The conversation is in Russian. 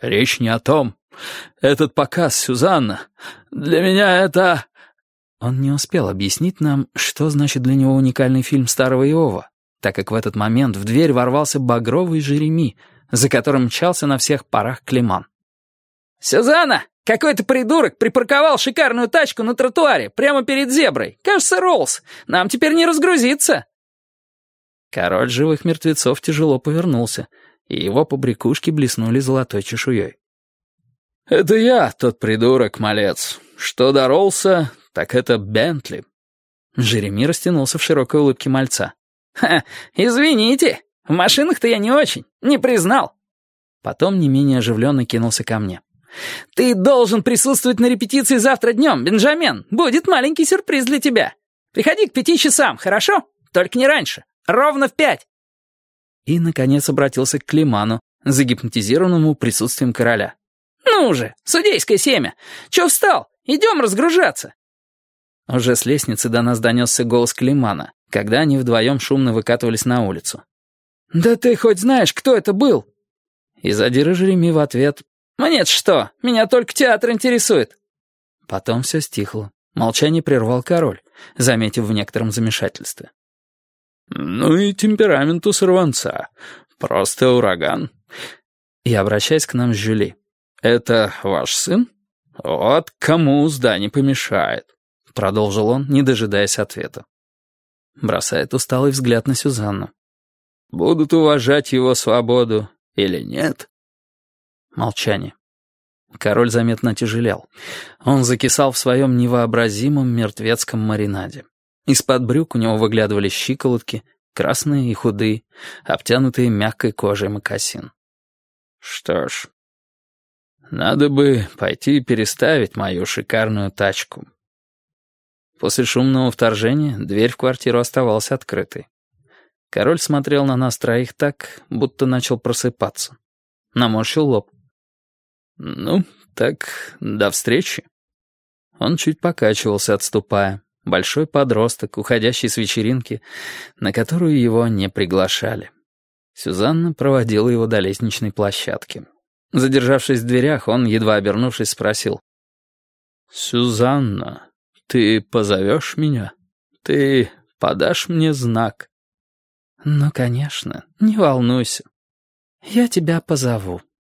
«Речь не о том. Этот показ, Сюзанна, для меня это...» Он не успел объяснить нам, что значит для него уникальный фильм старого Иова, так как в этот момент в дверь ворвался багровый Жереми, за которым мчался на всех парах Климан. «Сюзанна, какой-то придурок припарковал шикарную тачку на тротуаре, прямо перед зеброй. Кажется, Роллс. Нам теперь не разгрузиться». Король живых мертвецов тяжело повернулся, и его побрякушки блеснули золотой чешуей. «Это я, тот придурок, малец. Что до Роллса, так это Бентли». Жереми растянулся в широкой улыбке мальца. «Ха, извините, в машинах-то я не очень, не признал». Потом не менее оживленно кинулся ко мне. «Ты должен присутствовать на репетиции завтра днем, Бенджамен. Будет маленький сюрприз для тебя. Приходи к 5 часам, хорошо? Только не раньше. Ровно в 5». И, наконец, обратился к Климану, загипнотизированному присутствием короля. «Ну же, судейское семя! Чё встал? Идем разгружаться!» Уже с лестницы до нас донесся голос Климана, когда они вдвоем шумно выкатывались на улицу. «Да ты хоть знаешь, кто это был?» И задира Жереми в ответ: «Мне-то что? Меня только театр интересует». Потом все стихло. Молчание прервал король, заметив в некотором замешательстве. «Ну и темперамент у сорванца. Просто ураган». И, обращаясь к нам с Жюли: «Это ваш сын? Вот кому узда не помешает», — продолжил он, не дожидаясь ответа. Бросает усталый взгляд на Сюзанну. «Будут уважать его свободу или нет?» Молчание. Король заметно тяжелел. Он закисал в своем невообразимом мертвецком маринаде. Из-под брюк у него выглядывали щиколотки, красные и худые, обтянутые мягкой кожей мокасин. «Что ж, надо бы пойти переставить мою шикарную тачку». После шумного вторжения дверь в квартиру оставалась открытой. Король смотрел на нас троих так, будто начал просыпаться. Наморщил лоб. «Ну, так, до встречи». Он чуть покачивался, отступая. Большой подросток, уходящий с вечеринки, на которую его не приглашали. Сюзанна проводила его до лестничной площадки. Задержавшись в дверях, он, едва обернувшись, спросил: «Сюзанна, ты позовешь меня? Ты подашь мне знак?» «Ну, конечно, не волнуйся. Я тебя позову».